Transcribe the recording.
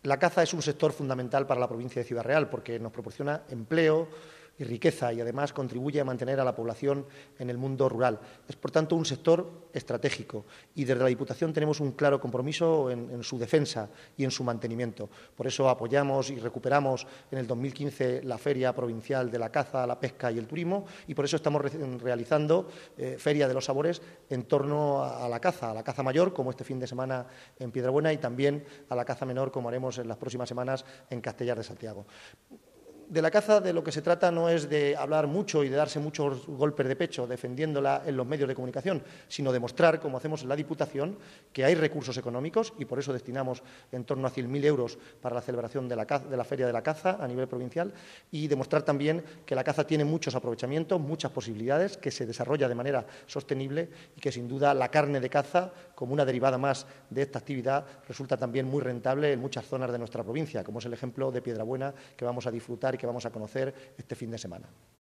La caza es un sector fundamental para la provincia de Ciudad Real porque nos proporciona empleo y riqueza y, además, contribuye a mantener a la población en el mundo rural. Es, por tanto, un sector estratégico y desde la Diputación tenemos un claro compromiso en su defensa y en su mantenimiento. Por eso apoyamos y recuperamos en el 2015 la Feria Provincial de la Caza, la Pesca y el Turismo y por eso estamos realizando Feria de los Sabores en torno a la caza mayor, como este fin de semana en Piedrabuena, y también a la caza menor, como haremos en las próximas semanas en Castellar de Santiago. De la caza de lo que se trata no es de hablar mucho y de darse muchos golpes de pecho defendiéndola en los medios de comunicación, sino de mostrar, como hacemos en la Diputación, que hay recursos económicos y por eso destinamos en torno a 100.000 euros para la celebración de la Feria de la Caza a nivel provincial y demostrar también que la caza tiene muchos aprovechamientos, muchas posibilidades, que se desarrolla de manera sostenible y que, sin duda, la carne de caza, como una derivada más de esta actividad, resulta también muy rentable en muchas zonas de nuestra provincia, como es el ejemplo de Piedrabuena, que vamos a disfrutar y que vamos a conocer este fin de semana.